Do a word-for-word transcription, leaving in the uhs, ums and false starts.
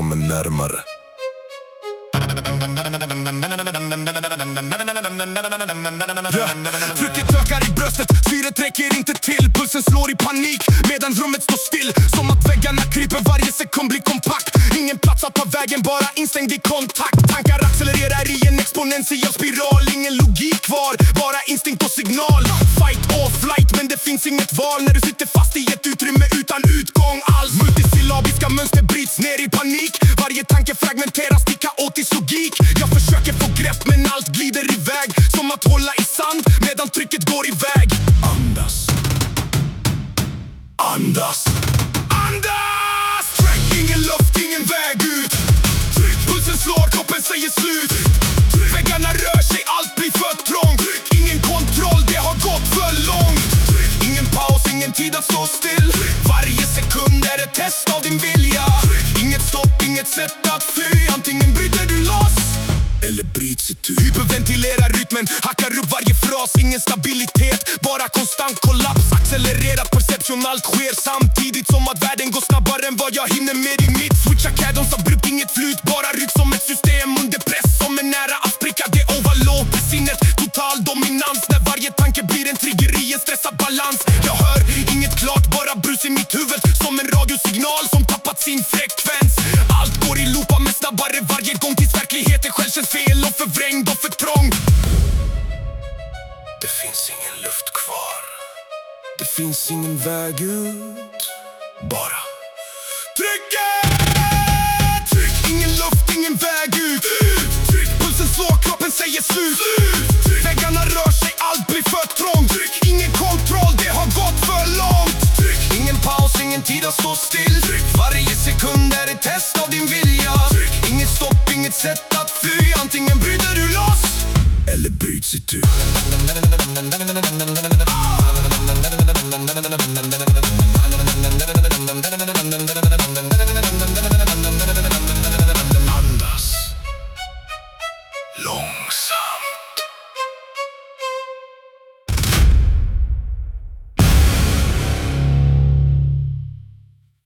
kommer närmare. Ja, trycket ökar i bröstet, syret räcker inte till. Pulsen slår i panik medan rummet står still. Som att väggarna kryper, varje sekund blir kompakt. Ingen plats att ta vägen, bara instängd i kontakt. Tankar accelererar i en exponentiell spiral. Ingen logik kvar, bara instinkt och signal. Fight or flight, men det finns inget val när du sitter fast i ett utrymme utan utgång alls. Multisyllabiska mönster bryts ner i panik. Varje tanke fragmenteras till kaotisk logik. Jag försöker få grepp men allt glider iväg. Som att hålla i sand medan trycket går iväg. Andas. Andas. Andas! Tryck, ingen luft, ingen väg ut. Tryck, pulsen slår, kroppen säger slut. Tryck, väggarna rör sig, allt blir för trångt. Tryck, ingen kontroll, det har gått för långt. Tryck, ingen paus, ingen tid att stå still. Tryck, varje sekund är ett test av din vilja. Tryck, inget stopp, inget sätt att fly. Antingen bryter du loss eller bryts itu. Hyperventilerar rytmen, hackar upp varje fras. Ingen stabilitet, bara konstant kollaps. Accelererat perception, allt sker samtidigt. Som att världen går snabbare än vad jag hinner med i mitt. Switcha cadence, abrupt, inget flyt. Bara ryck som ett system under press. Som är nära att spricka, det overload i sinnet. Total dominans, när varje tanke blir en trigger i en stressad balans. Jag hör inget klart, bara brus i mitt huvud. Som en radiosignal som tappat sin frekvens. Allt går i loopa med snabbare varje gång. Tills verkligheten själv känns fel och förvrängd och för trång. Det finns ingen luft kvar. Det finns ingen väg ut. Bara trycket! Tryck, ingen luft, ingen väg ut. Tryck, pulsen slår, kroppen säger slut. Tryck, väggarna rör sig, allt blir för trångt. Tryck, ingen kontroll, det har gått för långt. Tryck, ingen paus, ingen tid att stå still. Tryck, varje sekund är ett test av din vilja. Tryck, inget stopp, inget sätt att fly. Antingen bryter du loss eller bryts itu.